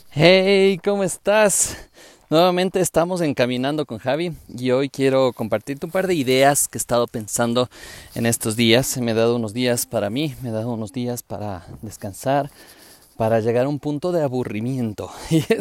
Hey, ¿cómo estás? Nuevamente estamos en Caminando con Javi y hoy quiero compartirte un par de ideas que he estado pensando en estos días. Me he dado unos días para mí, me he dado unos días para descansar, para llegar a un punto de aburrimiento.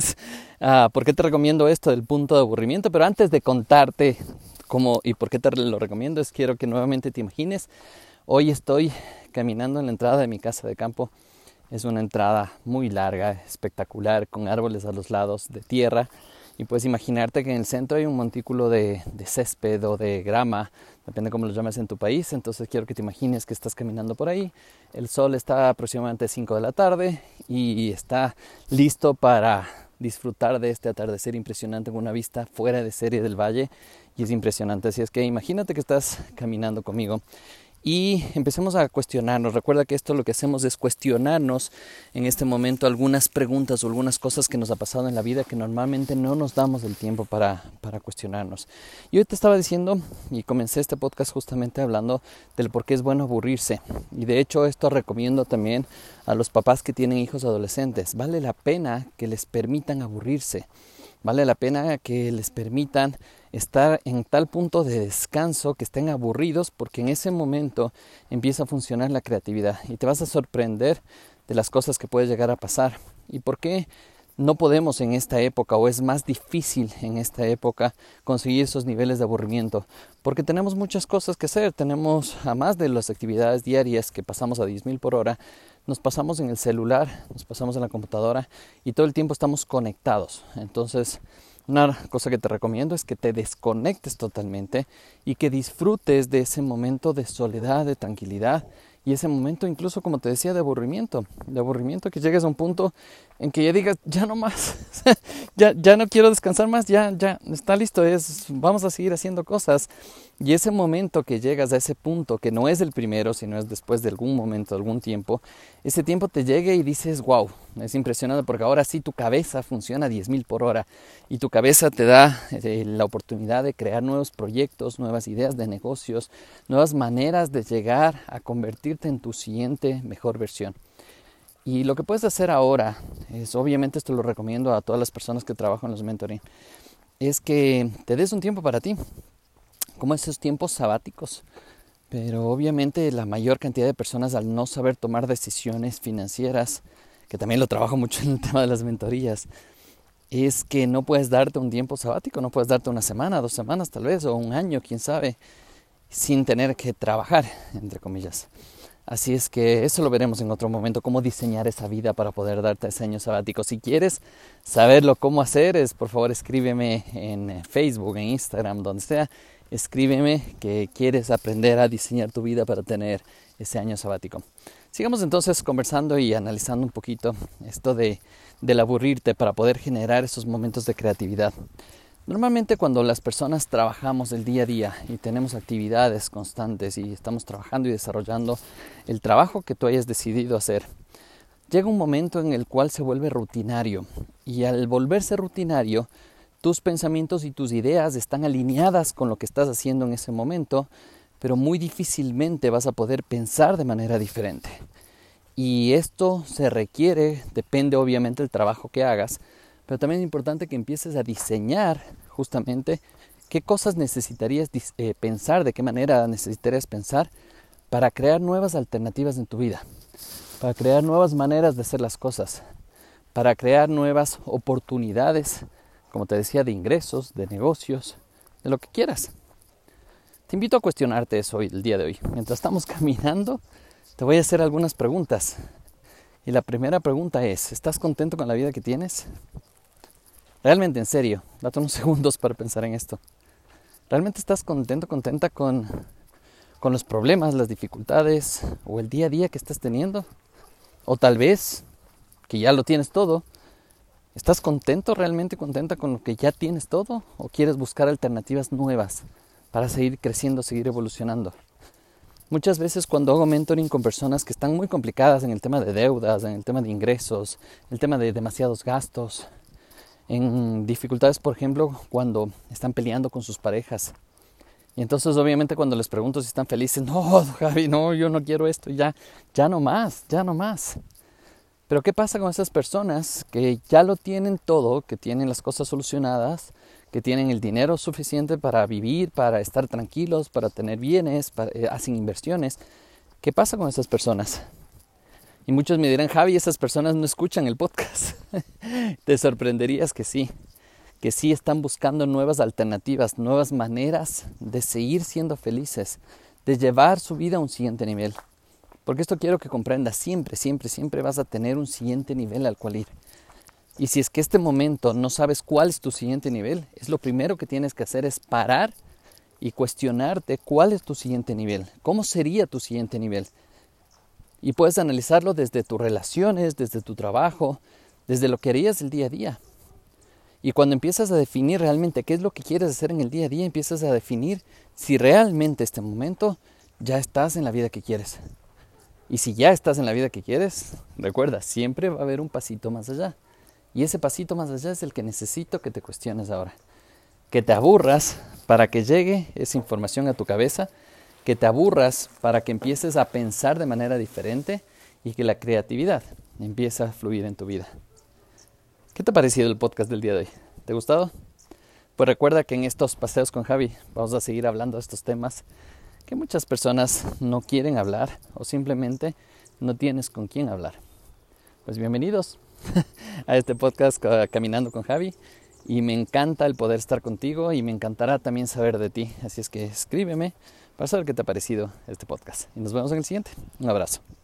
¿Por qué te recomiendo esto del punto de aburrimiento? Pero antes de contarte cómo y por qué te lo recomiendo, quiero que nuevamente te imagines. Hoy estoy caminando en la entrada de mi casa de campo. Es una entrada muy larga, espectacular, con árboles a los lados de tierra. Y puedes imaginarte que en el centro hay un montículo de césped o de grama, depende cómo lo llames en tu país. Entonces quiero que te imagines que estás caminando por ahí. El sol está aproximadamente 5 de la tarde y está listo para disfrutar de este atardecer impresionante con una vista fuera de serie del valle. Y es impresionante, así es que imagínate que estás caminando conmigo. Y empecemos a cuestionarnos. Recuerda que esto lo que hacemos es cuestionarnos en este momento algunas preguntas o algunas cosas que nos ha pasado en la vida que normalmente no nos damos el tiempo para cuestionarnos. Y hoy te estaba diciendo, y comencé este podcast justamente hablando del por qué es bueno aburrirse. Y de hecho esto recomiendo también a los papás que tienen hijos adolescentes. Vale la pena que les permitan aburrirse. Vale la pena que les permitan estar en tal punto de descanso que estén aburridos, porque en ese momento empieza a funcionar la creatividad y te vas a sorprender de las cosas que puede llegar a pasar. ¿Y por qué no podemos en esta época, o es más difícil en esta época, conseguir esos niveles de aburrimiento? Porque tenemos muchas cosas que hacer. Tenemos, además de las actividades diarias que pasamos a 10.000 por hora, nos pasamos en el celular, nos pasamos en la computadora y todo el tiempo estamos conectados. Entonces, una cosa que te recomiendo es que te desconectes totalmente y que disfrutes de ese momento de soledad, de tranquilidad y ese momento incluso, como te decía, de aburrimiento que llegues a un punto en que ya digas, ya no más, ya no quiero descansar más, ya está listo, vamos a seguir haciendo cosas. Y ese momento que llegas a ese punto, que no es el primero, sino es después de algún momento, algún tiempo, ese tiempo te llega y dices, wow, es impresionante porque ahora sí tu cabeza funciona a 10.000 por hora y tu cabeza te da la oportunidad de crear nuevos proyectos, nuevas ideas de negocios, nuevas maneras de llegar a convertirte en tu siguiente mejor versión. Y lo que puedes hacer ahora es, obviamente esto lo recomiendo a todas las personas que trabajan en los mentoring, es que te des un tiempo para ti, como esos tiempos sabáticos. Pero obviamente la mayor cantidad de personas, al no saber tomar decisiones financieras, que también lo trabajo mucho en el tema de las mentorías, es que no puedes darte un tiempo sabático, no puedes darte una semana, 2 semanas tal vez, o un año, quién sabe, sin tener que trabajar, entre comillas. Así es que eso lo veremos en otro momento, cómo diseñar esa vida para poder darte ese año sabático. Si quieres saberlo cómo hacer, por favor escríbeme en Facebook, en Instagram, donde sea. Escríbeme que quieres aprender a diseñar tu vida para tener ese año sabático. Sigamos entonces conversando y analizando un poquito esto del aburrirte para poder generar esos momentos de creatividad. Normalmente cuando las personas trabajamos el día a día y tenemos actividades constantes y estamos trabajando y desarrollando el trabajo que tú hayas decidido hacer, llega un momento en el cual se vuelve rutinario, y al volverse rutinario, tus pensamientos y tus ideas están alineadas con lo que estás haciendo en ese momento, pero muy difícilmente vas a poder pensar de manera diferente. Y esto depende obviamente del trabajo que hagas, pero también es importante que empieces a diseñar justamente qué cosas necesitarías pensar, de qué manera necesitarías pensar para crear nuevas alternativas en tu vida, para crear nuevas maneras de hacer las cosas, para crear nuevas oportunidades, como te decía, de ingresos, de negocios, de lo que quieras. Te invito a cuestionarte eso hoy, el día de hoy. Mientras estamos caminando, te voy a hacer algunas preguntas. Y la primera pregunta es, ¿estás contento con la vida que tienes? Realmente, en serio, date unos segundos para pensar en esto. ¿Realmente estás contenta con los problemas, las dificultades o el día a día que estás teniendo? O tal vez, que ya lo tienes todo, ¿estás realmente contenta con lo que ya tienes todo? ¿O quieres buscar alternativas nuevas para seguir creciendo, seguir evolucionando? Muchas veces cuando hago mentoring con personas que están muy complicadas en el tema de deudas, en el tema de ingresos, en el tema de demasiados gastos, en dificultades, por ejemplo, cuando están peleando con sus parejas. Y entonces obviamente cuando les pregunto si están felices, no, Javi, no, yo no quiero esto, ya no más. Pero ¿qué pasa con esas personas que ya lo tienen todo, que tienen las cosas solucionadas, que tienen el dinero suficiente para vivir, para estar tranquilos, para tener bienes, hacen inversiones? ¿Qué pasa con esas personas? Y muchos me dirán, Javi, esas personas no escuchan el podcast. Te sorprenderías que sí están buscando nuevas alternativas, nuevas maneras de seguir siendo felices, de llevar su vida a un siguiente nivel. Porque esto quiero que comprendas, siempre vas a tener un siguiente nivel al cual ir. Y si es que este momento no sabes cuál es tu siguiente nivel, es lo primero que tienes que hacer es parar y cuestionarte cuál es tu siguiente nivel, cómo sería tu siguiente nivel. Y puedes analizarlo desde tus relaciones, desde tu trabajo, desde lo que harías el día a día. Y cuando empiezas a definir realmente qué es lo que quieres hacer en el día a día, empiezas a definir si realmente este momento ya estás en la vida que quieres. Y si ya estás en la vida que quieres, recuerda, siempre va a haber un pasito más allá. Y ese pasito más allá es el que necesito que te cuestiones ahora. Que te aburras para que llegue esa información a tu cabeza, que te aburras para que empieces a pensar de manera diferente y que la creatividad empiece a fluir en tu vida. ¿Qué te ha parecido el podcast del día de hoy? ¿Te ha gustado? Pues recuerda que en estos paseos con Javi vamos a seguir hablando de estos temas que muchas personas no quieren hablar o simplemente no tienes con quién hablar. Pues bienvenidos a este podcast Caminando con Javi, y me encanta el poder estar contigo y me encantará también saber de ti. Así es que escríbeme para saber qué te ha parecido este podcast y nos vemos en el siguiente. Un abrazo.